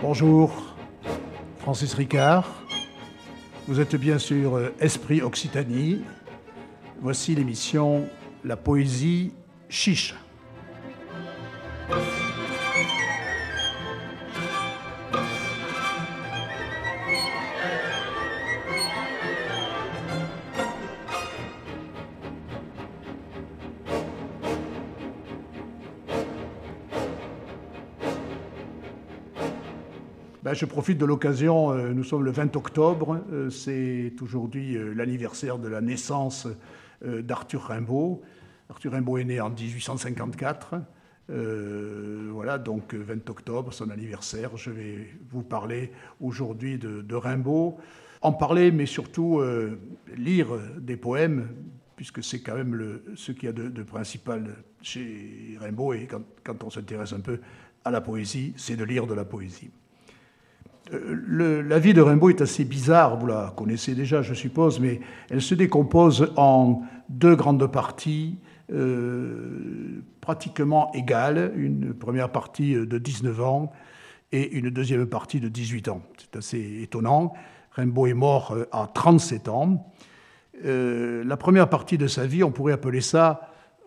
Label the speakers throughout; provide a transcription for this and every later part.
Speaker 1: Bonjour, Francis Ricard. Vous êtes bien sur Esprit Occitanie. Voici l'émission La Poésie Chiche. Je profite de l'occasion, nous sommes le 20 octobre, c'est aujourd'hui l'anniversaire de la naissance d'Arthur Rimbaud. Arthur Rimbaud est né en 1854, voilà, donc 20 octobre, son anniversaire. Je vais vous parler aujourd'hui de Rimbaud, en parler, mais surtout lire des poèmes, puisque c'est quand même ce qu'il y a de principal chez Rimbaud, et quand on s'intéresse un peu à la poésie, c'est de lire de la poésie. La vie de Rimbaud est assez bizarre, vous la connaissez déjà, je suppose, mais elle se décompose en deux grandes parties pratiquement égales, une première partie de 19 ans et une deuxième partie de 18 ans. C'est assez étonnant. Rimbaud est mort à 37 ans. La première partie de sa vie, on pourrait appeler ça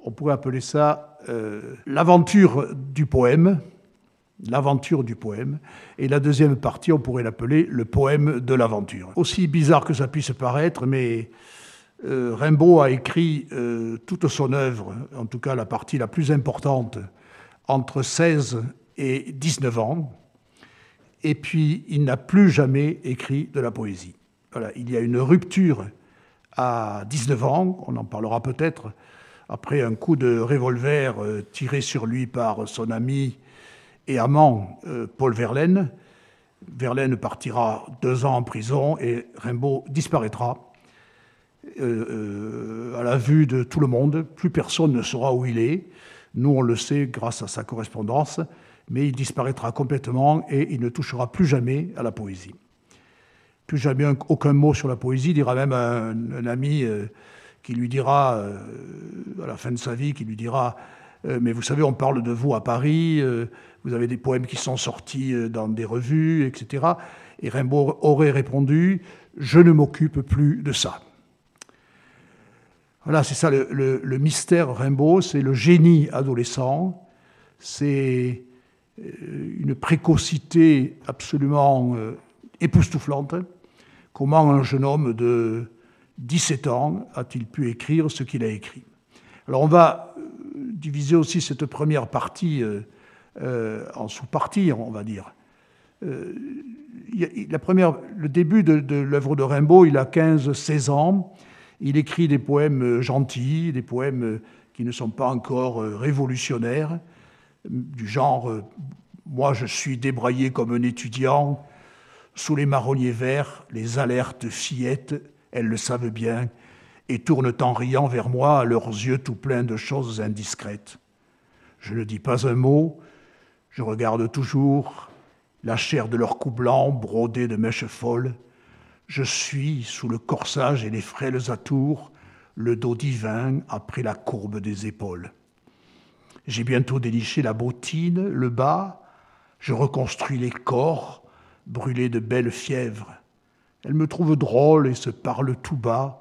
Speaker 1: l'aventure du poème. L'aventure du poème, et la deuxième partie, on pourrait l'appeler le poème de l'aventure. Aussi bizarre que ça puisse paraître, mais Rimbaud a écrit toute son œuvre, en tout cas la partie la plus importante, entre 16 et 19 ans, et puis il n'a plus jamais écrit de la poésie. Voilà, il y a une rupture à 19 ans, on en parlera peut-être, après un coup de revolver tiré sur lui par son ami et amant Paul Verlaine. Verlaine partira 2 ans en prison et Rimbaud disparaîtra à la vue de tout le monde. Plus personne ne saura où il est. Nous, on le sait grâce à sa correspondance, mais il disparaîtra complètement et il ne touchera plus jamais à la poésie. Plus jamais aucun mot sur la poésie. Il dira même à un ami qui lui dira, à la fin de sa vie, qui lui dira mais vous savez, on parle de vous à Paris, vous avez des poèmes qui sont sortis dans des revues, etc. Et Rimbaud aurait répondu « Je ne m'occupe plus de ça ». Voilà, c'est ça le mystère Rimbaud, c'est le génie adolescent, c'est une précocité absolument époustouflante. Comment un jeune homme de 17 ans a-t-il pu écrire ce qu'il a écrit ? Alors on va diviser aussi cette première partie en sous-parties, on va dire. Le début de l'œuvre de Rimbaud, il a 15-16 ans. Il écrit des poèmes gentils, des poèmes qui ne sont pas encore révolutionnaires, du genre « Moi, je suis débraillé comme un étudiant, sous les marronniers verts, les alertes fillettes, elles le savent bien, et tournent en riant vers moi leurs yeux tout pleins de choses indiscrètes. Je ne dis pas un mot, je regarde toujours la chair de leurs coups blancs brodés de mèches folles. Je suis sous le corsage et les frêles atours, le dos divin après la courbe des épaules. J'ai bientôt déliché la bottine, le bas, je reconstruis les corps, brûlés de belles fièvres. Elles me trouvent drôle et se parlent tout bas,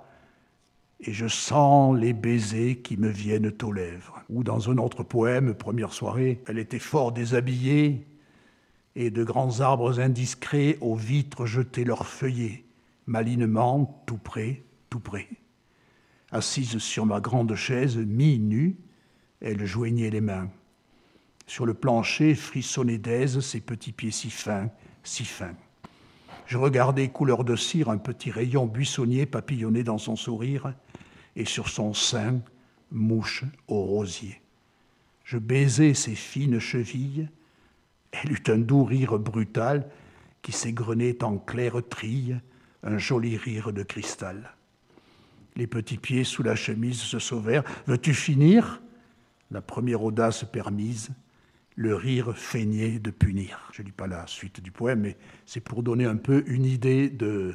Speaker 1: et je sens les baisers qui me viennent aux lèvres. Ou dans un autre poème, Première soirée, elle était fort déshabillée, et de grands arbres indiscrets aux vitres jetaient leurs feuillets, malinement, tout près, tout près. Assise sur ma grande chaise, mi-nue, elle joignait les mains. Sur le plancher frissonnaient d'aise ses petits pieds si fins, si fins. Je regardais couleur de cire un petit rayon buissonnier papillonner dans son sourire et sur son sein, mouche au rosier. Je baisais ses fines chevilles. Elle eut un doux rire brutal qui s'égrenait en claires trilles, un joli rire de cristal. Les petits pieds sous la chemise se sauvèrent. « Veux-tu finir ?» La première audace permise. Le rire feignait de punir. Je ne lis pas la suite du poème, mais c'est pour donner un peu une idée de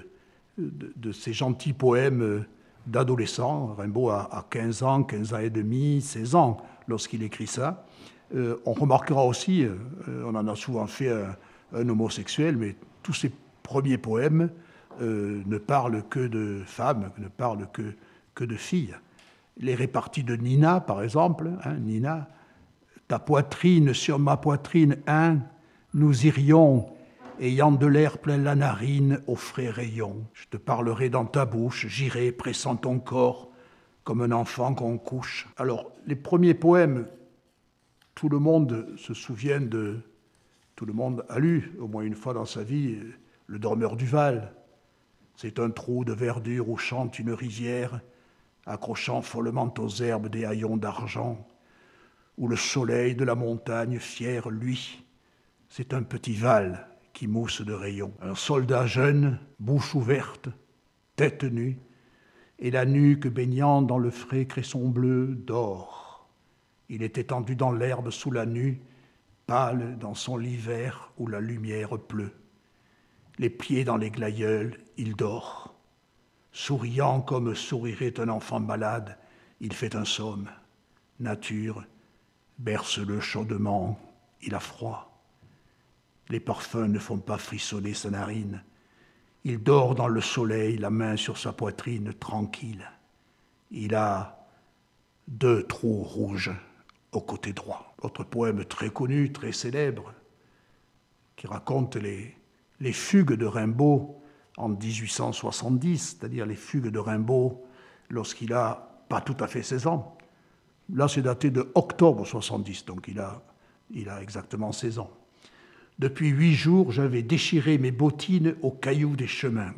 Speaker 1: ces gentils poèmes d'adolescents. Rimbaud a 15 ans et demi, 16 ans lorsqu'il écrit ça. On remarquera aussi, on en a souvent fait un homosexuel, mais tous ses premiers poèmes ne parlent que de femmes, ne parlent que de filles. Les réparties de Nina, par exemple, Nina, ta poitrine sur ma poitrine, nous irions, ayant de l'air plein la narine, au frais rayon. Je te parlerai dans ta bouche, j'irai pressant ton corps, comme un enfant qu'on couche. Alors, les premiers poèmes, tout le monde se souvient de... Tout le monde a lu, au moins une fois dans sa vie, Le Dormeur du Val. C'est un trou de verdure où chante une rivière, accrochant follement aux herbes des haillons d'argent, où le soleil de la montagne fière luit. C'est un petit Val qui mousse de rayons. Un soldat jeune, bouche ouverte, tête nue, et la nuque baignant dans le frais cresson bleu d'or. Il est étendu dans l'herbe sous la nue, pâle dans son lit vert où la lumière pleut. Les pieds dans les glaïeuls, il dort. Souriant comme sourirait un enfant malade, il fait un somme. Nature, berce-le chaudement, il a froid. Les parfums ne font pas frissonner sa narine. Il dort dans le soleil, la main sur sa poitrine, tranquille. Il a 2 trous rouges au côté droit. Autre poème très connu, très célèbre, qui raconte les fugues de Rimbaud en 1870, c'est-à-dire les fugues de Rimbaud lorsqu'il a pas tout à fait 16 ans. Là, c'est daté de octobre 70, donc il a exactement 16 ans. Depuis 8 jours, j'avais déchiré mes bottines aux cailloux des chemins.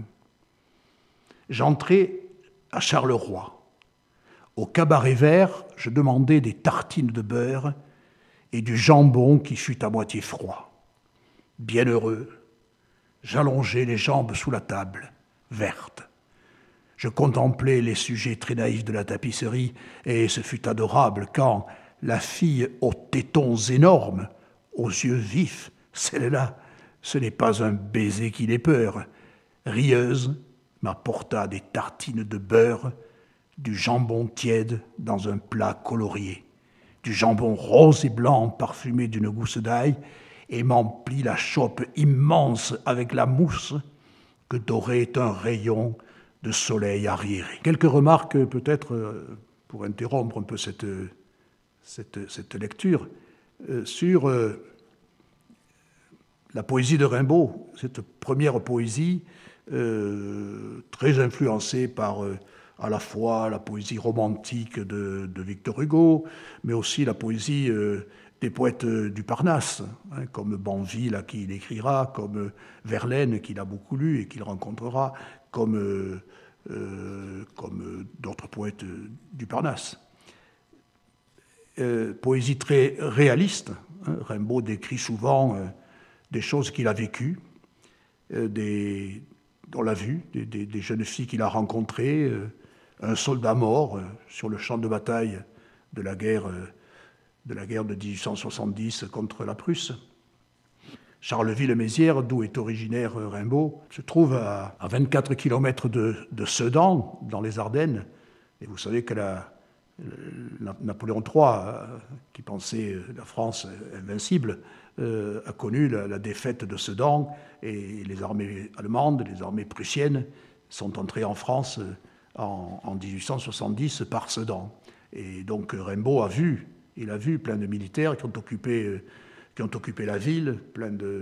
Speaker 1: J'entrais à Charleroi. Au cabaret vert, je demandais des tartines de beurre et du jambon qui fut à moitié froid. Bienheureux, j'allongeais les jambes sous la table, verte. Je contemplais les sujets très naïfs de la tapisserie et ce fut adorable quand la fille aux tétons énormes, aux yeux vifs, celle-là, ce n'est pas un baiser qui l'ait peur, rieuse, m'apporta des tartines de beurre, du jambon tiède dans un plat colorié, du jambon rose et blanc parfumé d'une gousse d'ail, et m'emplit la chope immense avec la mousse que dorait un rayon de soleil arriéré. Quelques remarques peut-être pour interrompre un peu cette lecture sur la poésie de Rimbaud, cette première poésie très influencée par à la fois la poésie romantique de Victor Hugo, mais aussi la poésie des poètes du Parnasse, comme Banville, à qui il écrira, comme Verlaine, qu'il a beaucoup lu et qu'il rencontrera, comme d'autres poètes du Parnasse. Poésie très réaliste. Rimbaud décrit souvent des choses qu'il a vécues, on l'a vu, des jeunes filles qu'il a rencontrées, un soldat mort sur le champ de bataille de la guerre de 1870 contre la Prusse. Charleville-Mézières, d'où est originaire Rimbaud, se trouve à 24 km de Sedan, dans les Ardennes. Et vous savez que Napoléon III, qui pensait la France invincible, a connu la défaite de Sedan, et les armées allemandes, les armées prussiennes sont entrées en France en 1870 par Sedan. Et donc Rimbaud a vu plein de militaires qui ont occupé la ville, plein de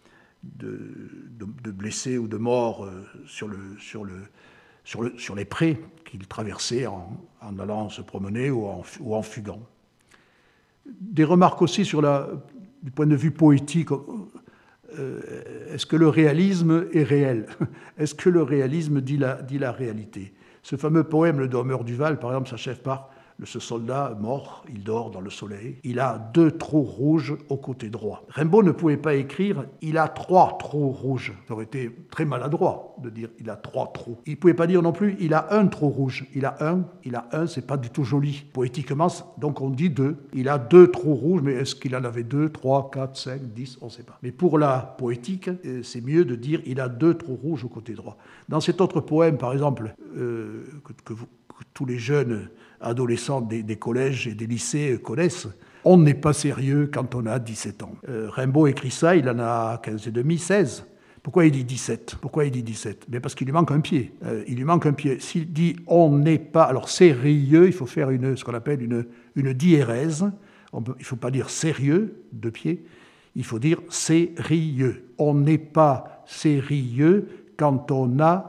Speaker 1: blessés ou de morts sur les prés qu'il traversait en allant se promener ou en fuguant. Des remarques aussi du point de vue poétique. Est-ce que le réalisme est réel? Est-ce que le réalisme dit la réalité? Ce fameux poème, Le Dormeur du Val, par exemple, s'achève par ce soldat mort, il dort dans le soleil. Il a 2 trous rouges au côté droit. Rimbaud ne pouvait pas écrire « il a 3 trous rouges ». Ça aurait été très maladroit de dire « il a 3 trous ». Il ne pouvait pas dire non plus « il a 1 trou rouge ». Il a un, c'est pas du tout joli. Poétiquement, donc on dit 2. Il a 2 trous rouges, mais est-ce qu'il en avait 2, 3, 4, 5, 10 ? On ne sait pas. Mais pour la poétique, c'est mieux de dire « il a 2 trous rouges au côté droit ». Dans cet autre poème, par exemple, que tous les jeunes adolescents des collèges et des lycées connaissent, On n'est pas sérieux quand on a 17 ans. Rimbaud écrit ça, il en a 15 et demi, 16. Pourquoi il dit 17 ? Pourquoi il dit 17 ? Mais parce qu'il lui manque un pied. Il lui manque un pied. S'il dit « on n'est pas », alors sérieux, il faut faire ce qu'on appelle une diérèse. Il ne faut pas dire sérieux, deux pieds. Il faut dire sérieux. On n'est pas sérieux quand on a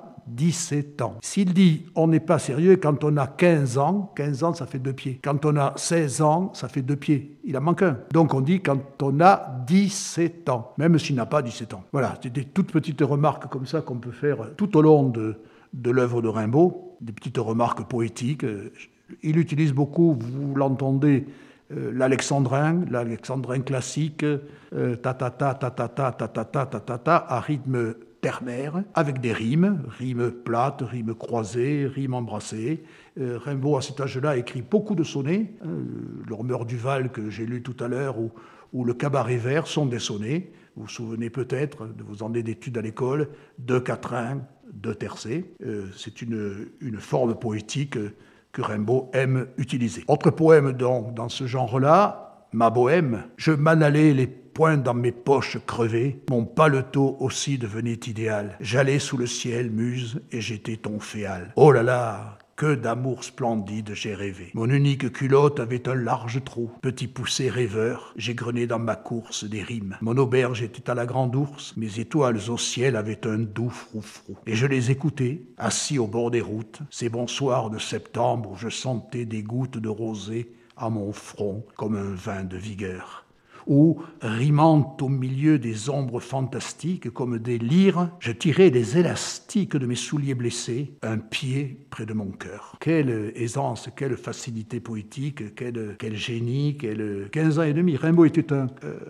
Speaker 1: 17 ans. S'il dit « on n'est pas sérieux quand on a 15 ans », ça fait deux pieds. Quand on a 16 ans, ça fait deux pieds. Il en manque un. Donc on dit quand on a 17 ans, même s'il n'a pas 17 ans. Voilà, c'est des toutes petites remarques comme ça qu'on peut faire tout au long de l'œuvre de Rimbaud, des petites remarques poétiques. Il utilise beaucoup, vous l'entendez, l'alexandrin classique, ta-ta-ta, ta-ta-ta, ta-ta-ta, ta-ta-ta, à rythme ternaire, avec des rimes plates, rimes croisées, rimes embrassées. Rimbaud, à cet âge-là, écrit beaucoup de sonnets. L'Ormeur du Val, que j'ai lu tout à l'heure, ou le Cabaret vert sont des sonnets. Vous vous souvenez peut-être de vos années d'études à l'école, deux quatrains, deux tercets. C'est une forme poétique que Rimbaud aime utiliser. Autre poème donc, dans ce genre-là, Ma Bohème. Je m'en allais les poings dans mes poches crevées, mon paletot aussi devenait idéal. J'allais sous le ciel, muse, et j'étais ton féal. Oh là là, que d'amour splendide j'ai rêvé. Mon unique culotte avait un large trou. Petit poussé rêveur, j'égrenais dans ma course des rimes. Mon auberge était à la grande ours, mes étoiles au ciel avaient un doux froufrou. Et je les écoutais, assis au bord des routes, ces bons soirs de septembre où je sentais des gouttes de rosée à mon front comme un vin de vigueur. Où, rimant au milieu des ombres fantastiques comme des lyres, je tirais les élastiques de mes souliers blessés, un pied près de mon cœur. Quelle aisance, quelle facilité poétique, quel génie, 15 ans et demi. Rimbaud était un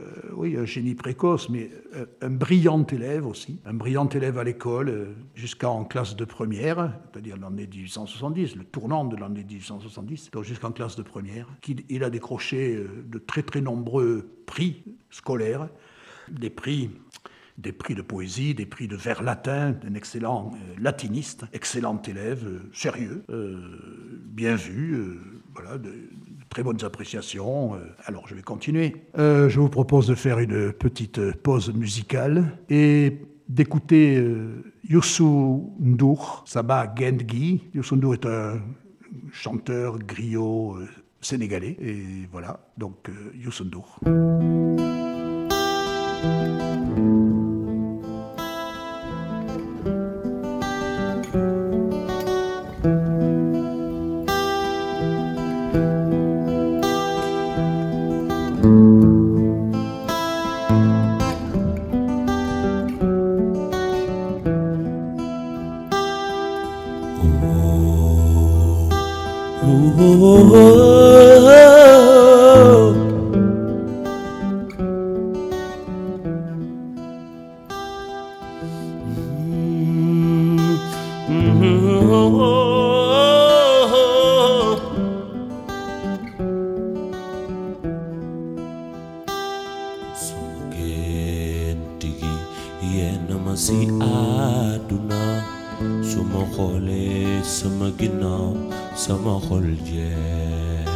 Speaker 1: génie précoce, mais un brillant élève aussi, un brillant élève à l'école jusqu'en classe de première, c'est-à-dire l'année 1870, le tournant de l'année 1870, donc jusqu'en classe de première, qu'il a décroché de très très nombreux prix scolaires, des prix de poésie, des prix de vers latin, un excellent latiniste, excellent élève, sérieux, bien vu, voilà, de très bonnes appréciations. Alors je vais continuer. Je vous propose de faire une petite pause musicale et d'écouter Youssou N'Dour, Saba Gendgi. Youssou N'Dour est un chanteur griot sénégalais. Et voilà, donc Youssou N'Dour.
Speaker 2: si àdduna su ma xoolee sama ginnaaw sama xol jeex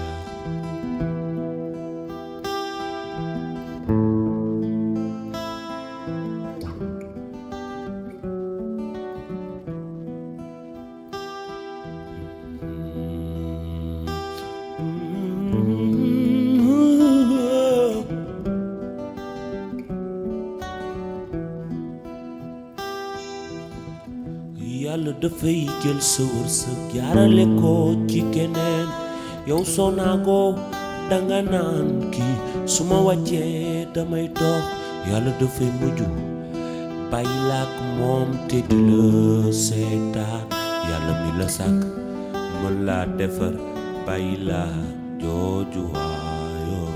Speaker 2: Yàlla dafay jël sa wërsëg jaarale ko ci keneen yow soo naagoo danga naan kii su ma wàccee damay dox Yàlla dafay mujj bàyyi la ak moom te di la seetaan Yàlla mi la sàkk mën laa defar bàyyi la jooju waayoo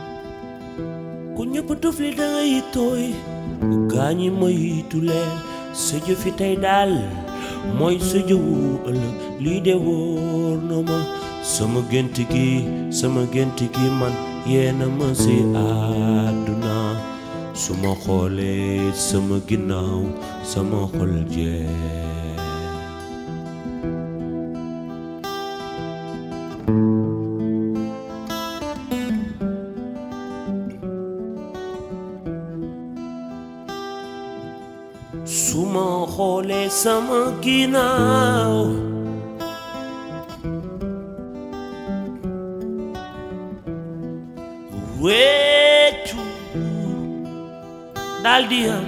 Speaker 2: ku ñëpp tufli dangay tooy ku gaañi moytu leen sa jëfi tey daal mooy sa jëwu ëllëg lii de wóor na ma sama gént gi man yéena ma si àdduna su ma xoolee sama ginnaaw sama xol jeex su ma xoolee sama ginnaaw wéccu daldi am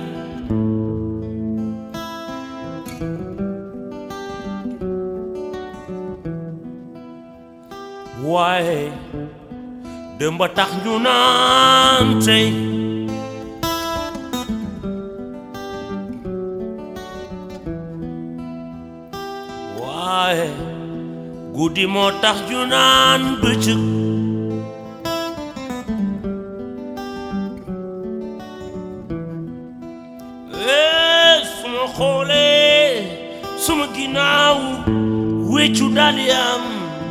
Speaker 2: waaye démb tax ñu naan tey waaye guddi moo tax ñu naan bëccëg suma xoolee suma ginnaaw wéccu daldi am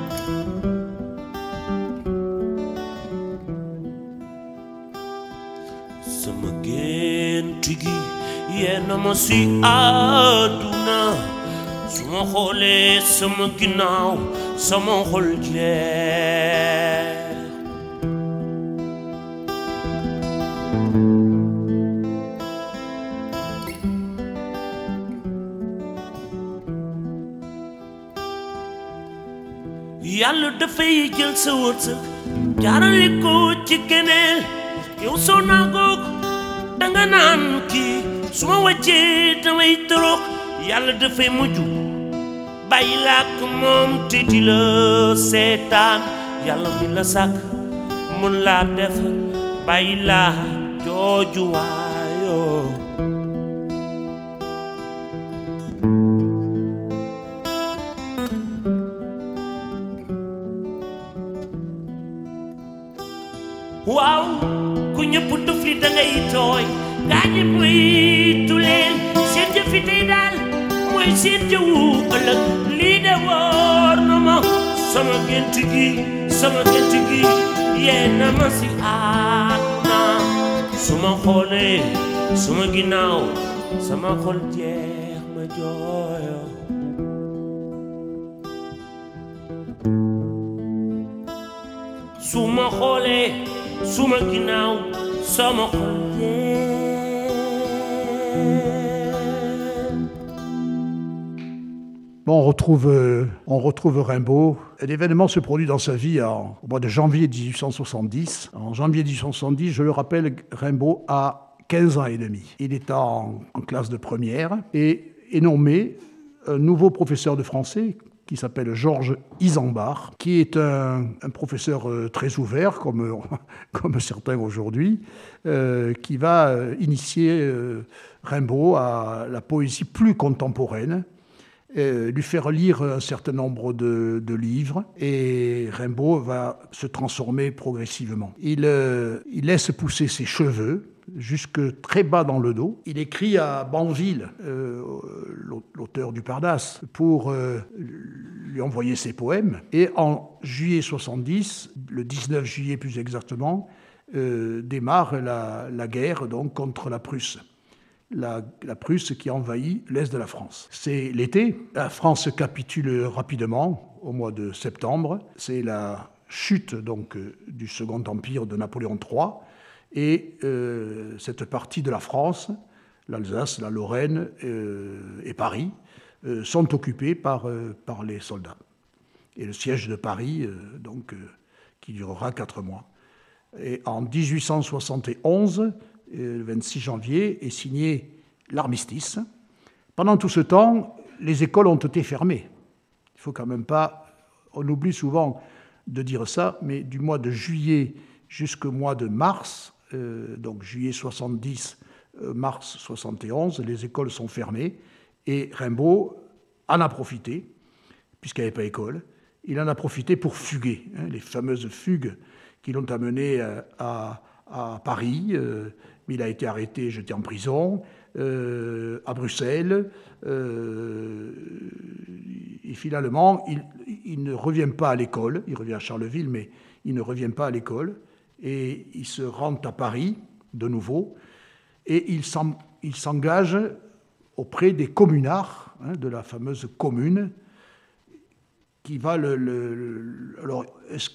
Speaker 2: sama gént gi yéena ma si àdduna su ma xoolee sama ginnaaw sama xol jeex yàlla dafay jël sa wërsëg jaarale ko ci keneen yow soo naagoog danga naan kii su ma wàccee damay torox yàlla dafay mujj bàyyi la ak moom te di la seetaan yàlla mi la sàkk mun laa def bàyyi la jooju waayoo waaw ku ñëpp tufli dangay tooy gaa ñëpp tu leen seen jëfi tey daal mooy seen jëwu ëllëg lii de wóor na ma sama gént gi yéena ma si àdduna su ma xoolee suma ginnaaw sama xol jeex ma jooyo su ma xoolee suma ginnaaw sama xol
Speaker 1: Bon, on retrouve Rimbaud. L'événement se produit dans sa vie au mois de janvier 1870. En janvier 1870, je le rappelle, Rimbaud a 15 ans et demi. Il est en classe de première et est nommé un nouveau professeur de français qui s'appelle Georges Isambard, qui est un professeur très ouvert, comme certains aujourd'hui, qui va initier Rimbaud à la poésie plus contemporaine, lui faire lire un certain nombre de livres, et Rimbaud va se transformer progressivement. Il laisse pousser ses cheveux jusque très bas dans le dos. Il écrit à Banville, l'auteur du Parnasse, pour lui envoyer ses poèmes. Et en juillet 70, le 19 juillet plus exactement, démarre la guerre donc, contre la Prusse. La Prusse qui envahit l'est de la France. C'est l'été, la France capitule rapidement au mois de septembre. C'est la chute donc, du Second Empire de Napoléon III. Et cette partie de la France, l'Alsace, la Lorraine et Paris, sont occupées par les soldats. Et le siège de Paris, qui durera 4 mois. Et en 1871, le 26 janvier, est signé l'armistice. Pendant tout ce temps, les écoles ont été fermées. Il ne faut quand même pas... On oublie souvent de dire ça, mais du mois de juillet jusqu'au mois de mars, donc juillet 70, mars 71, les écoles sont fermées. Et Rimbaud en a profité, puisqu'il n'y avait pas école, il en a profité pour fuguer. Les fameuses fugues qui l'ont amené à Paris, mais il a été arrêté, jeté en prison. à Bruxelles. Et finalement, il ne revient pas à l'école. Il revient à Charleville, mais il ne revient pas à l'école. Et il se rend à Paris, de nouveau, et il s'engage auprès des communards, de la fameuse commune, qui va alors,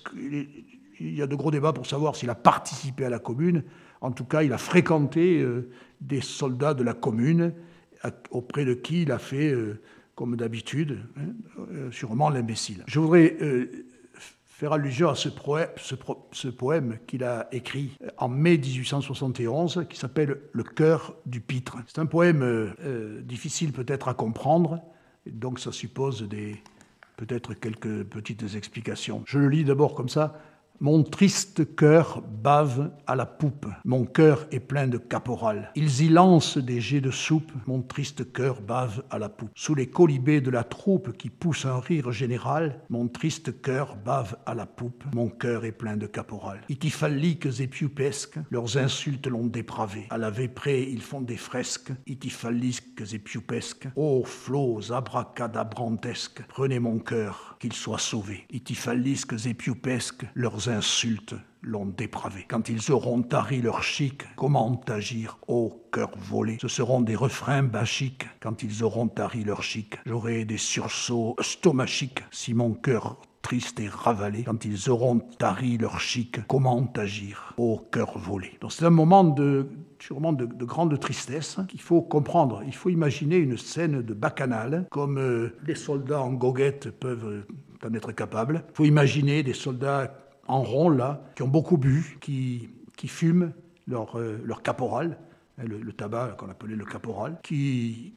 Speaker 1: il y a de gros débats pour savoir s'il a participé à la commune. En tout cas, il a fréquenté des soldats de la commune, auprès de qui il a fait, comme d'habitude, sûrement l'imbécile. Je voudrais faire allusion à ce poème qu'il a écrit en mai 1871, qui s'appelle « Le cœur du pitre ». C'est un poème difficile peut-être à comprendre, et donc ça suppose peut-être quelques petites explications. Je le lis d'abord comme ça. Mon triste cœur bave à la poupe, mon cœur est plein de caporal. Ils y lancent des jets de soupe, mon triste cœur bave à la poupe. Sous les colibés de la troupe qui pousse un rire général, mon triste cœur bave à la poupe, mon cœur est plein de caporal. Itifalliques et piupesques, leurs insultes l'ont dépravé. À la véprée, ils font des fresques, itifalliques et piupesques. Ô flots abracadabrantesques, prenez mon cœur, qu'il soit sauvé. Itifalliques et piupesques, leurs insultes l'ont dépravé. Quand ils auront tari leur chic, comment agir, ô cœur volé? Ce seront des refrains bachiques. Quand ils auront tari leur chic, j'aurai des sursauts stomachiques. Si mon cœur triste et ravalé, quand ils auront tari leur chic, comment agir, ô cœur volé? Donc c'est un moment sûrement de grande tristesse qu'il faut comprendre. Il faut imaginer une scène de bacchanale, comme les soldats en goguette peuvent en être capables. Il faut imaginer des soldats en rond, là, qui ont beaucoup bu, qui fument leur caporal, le tabac qu'on appelait le caporal, qui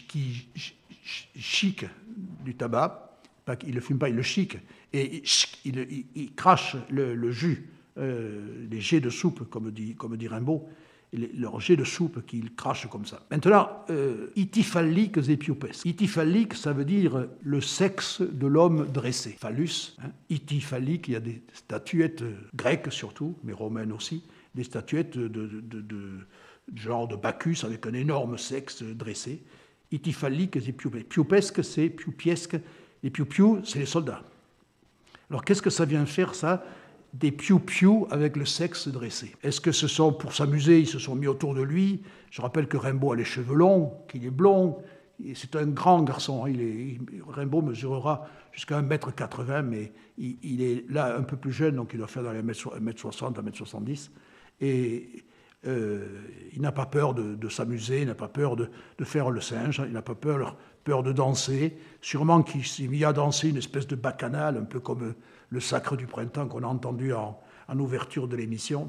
Speaker 1: chiquent du tabac. Ils ne le fument pas, ils le chiquent. Et ils crachent le jus, les jets de soupe, comme dit Rimbaud, leurs jets de soupe qu'ils crachent comme ça. Maintenant, itifalliques et piupesques. Itifallique, ça veut dire le sexe de l'homme dressé. Phallus, itifallique, il y a des statuettes grecques surtout, mais romaines aussi, des statuettes de genre de Bacchus avec un énorme sexe dressé. Itifalliques et piupesques. Piupesque, c'est piupiesque. Les piou-piou, c'est les soldats. Alors, qu'est-ce que ça vient faire, ça? Des piou-piou avec le sexe dressé. Est-ce que ce sont pour s'amuser, ils se sont mis autour de lui? Je rappelle que Rimbaud a les cheveux longs, qu'il est blond, et c'est un grand garçon. Rimbaud mesurera jusqu'à 1,80 m, mais il est là un peu plus jeune, donc il doit faire dans les 1,60 m, 1,70 m. Et il n'a pas peur de s'amuser, il n'a pas peur de faire le singe, il n'a pas peur de danser. Sûrement qu'il s'est mis à danser une espèce de bacchanale, un peu comme le Sacre du Printemps qu'on a entendu en ouverture de l'émission.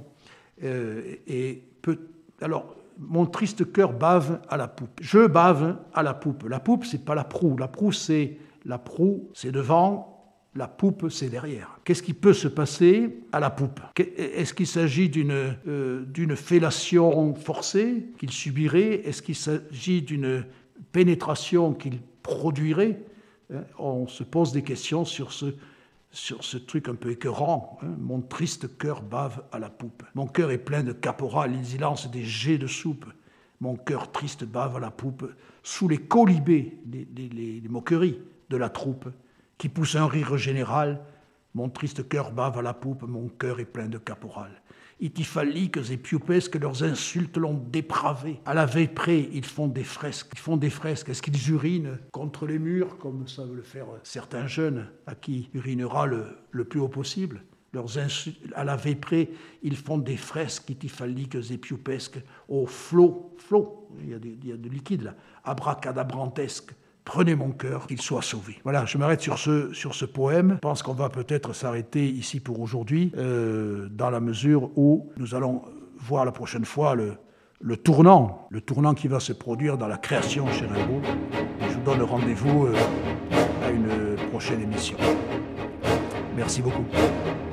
Speaker 1: Alors, mon triste cœur bave à la poupe. Je bave à la poupe. La poupe, c'est pas la proue. La proue, c'est devant. La poupe, c'est derrière. Qu'est-ce qui peut se passer à la poupe? Est-ce qu'il s'agit d'une fellation forcée qu'il subirait? Est-ce qu'il s'agit d'une pénétration qu'il produirait? On se pose des questions sur ce truc un peu écœurant. Mon triste cœur bave à la poupe. Mon cœur est plein de caporal, ils y lancent des jets de soupe. Mon cœur triste bave à la poupe, sous les colibés, les moqueries de la troupe, qui pousse un rire général. Mon triste cœur bave à la poupe, mon cœur est plein de caporal. Itifalliques et piupesques, leurs insultes l'ont dépravé. À la véprée, ils font des fresques. Est-ce qu'ils urinent contre les murs, comme savent le faire certains jeunes, à qui urinera le plus haut possible? À la véprée, ils font des fresques, itifalliques et piupesques, au flot, il y a de liquide là, abracadabrantesque. Prenez mon cœur, qu'il soit sauvé. Voilà, je m'arrête sur ce poème. Je pense qu'on va peut-être s'arrêter ici pour aujourd'hui, dans la mesure où nous allons voir la prochaine fois le tournant qui va se produire dans la création chez Rimbaud. Je vous donne rendez-vous à une prochaine émission. Merci beaucoup.